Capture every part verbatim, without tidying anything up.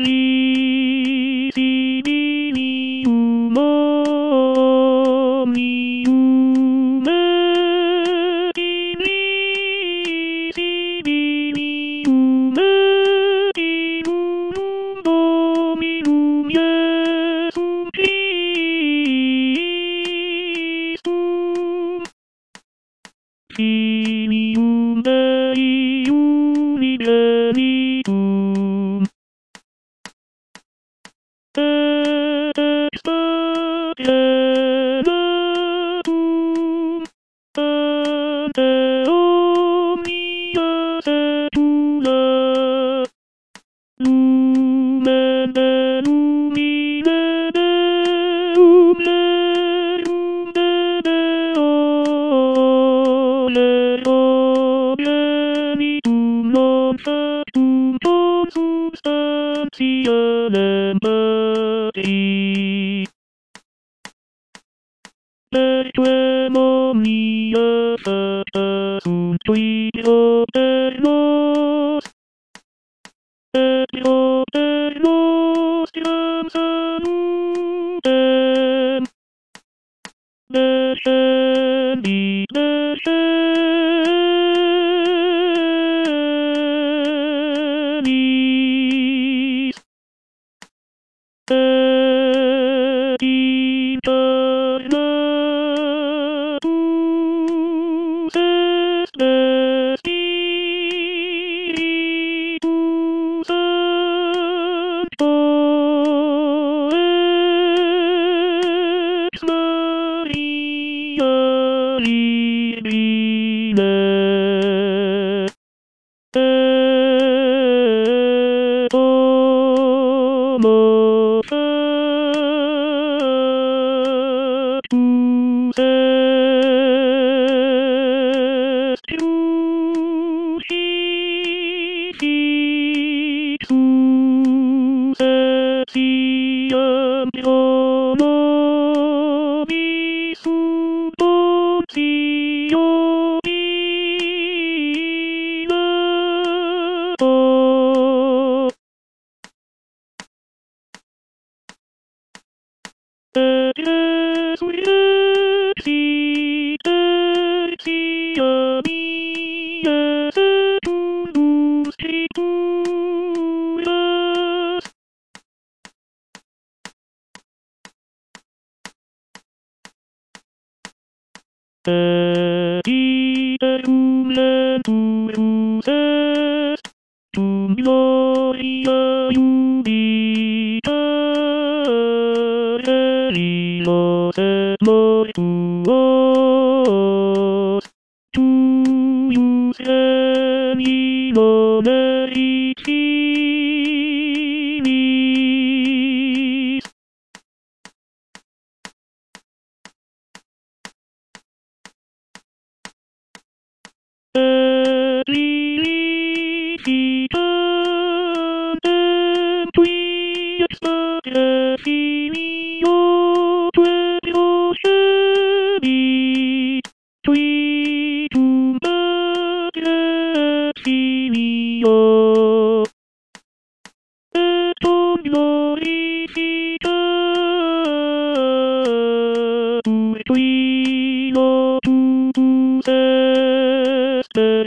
Risibilium omnium et in risibilium et in unum Dominum Iesum Christum Filium Dei unigenitum et ex Pacenatum ante omnia saecula lumen de lumine Deum Deum de Deo Leo genitum non factum consubstantialem Patri Perquem omnia facta sunt qui propter nos et propter nostriam salutem descendit descendis et incarnatus est de Spiritus Sancto ex Maria Virgine et homo factus est crucifixus et siam pro nobis sub Pontio Pilato et Jesui exit exia mies et undum scripturas et iterum lenturus est tum gloria jubicare lilos et mortuos tuius genilo mericinis et lilificandem tui ex Pater Filio tue procedit tui tum Pater et Filio et ton glorificatur tui locutus est per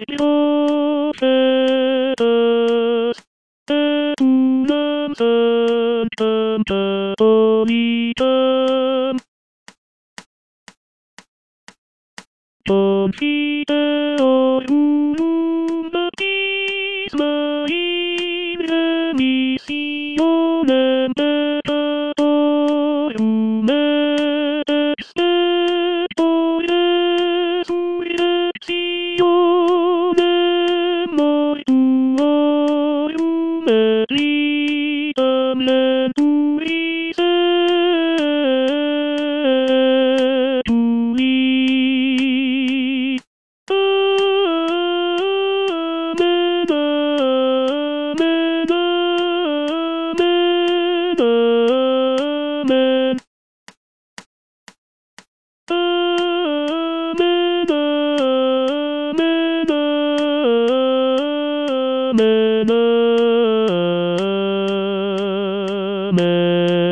prophetas et unam sanctam catholicam confiteorum baptisma in remissionem peccatorum et expectore resurrectionem mortuorum et vitam lenturis etui. Amen, amen, amen, amen. Amen, amen, amen, amen. man.